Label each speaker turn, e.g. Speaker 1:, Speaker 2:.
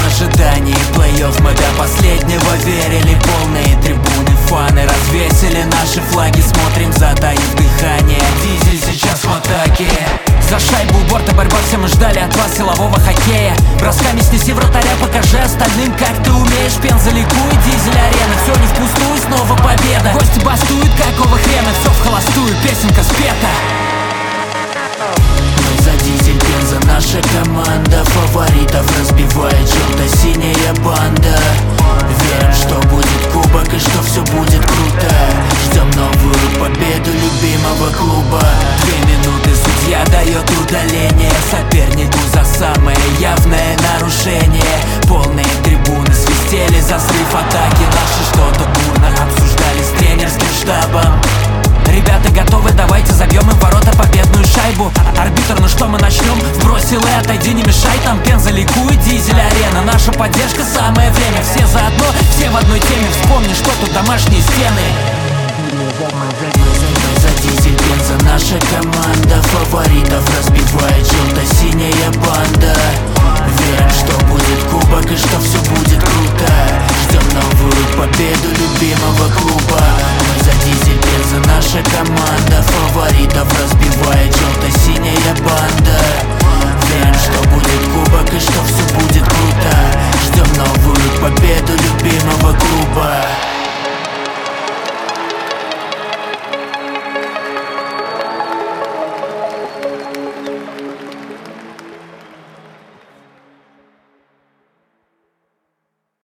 Speaker 1: ожидании плей-офф. Мы до последнего верили, полные трибуны, фаны развесили наши флаги, смотрим, затаив дыхание. Дизель сейчас в атаке. За шайбу у борта борьба, все мы ждали от вас силового хоккея. Бросками снеси вратаря, покажи остальным, как ты умеешь. Пенза ликует, Дизель арена, все не впустую, снова победа. Гости бастуют, какого хрена, все в холостую, песенка спета. Мы за Дизель, Пенза, наша команда. Фаворитов разбивает желто-синяя банда. Верим, что будет кубок и что все будет круто. Ждем новую победу любимого клуба. 2 минуты, судья дает удаление сопернику за самое явное нарушение. Полные трибуны свистели за срыв атаки. Наши что-то бурно обсуждали с тренерским штабом. Ребята готовы, давайте забьем им в ворота победную шайбу. Арбитр, ну что, мы начнем? Вбросил и отойди, не мешай. Там Пенза ликует, Дизель арена. Наша поддержка, самое время. Все заодно, все в одной теме. Вспомни, что тут домашние стены. За Дизель, Пенза, наша команда. Фаворитов разбивает желто-синяя банда. Верим, что будет кубок и что все будет круто. Ждем новую победу любимого клуба. Мы за Дизель, Пенза, наша команда. Фаворитов разбивает желто-синяя банда. Верим, что будет кубок и что все будет круто. Ждем новую победу любимого клуба.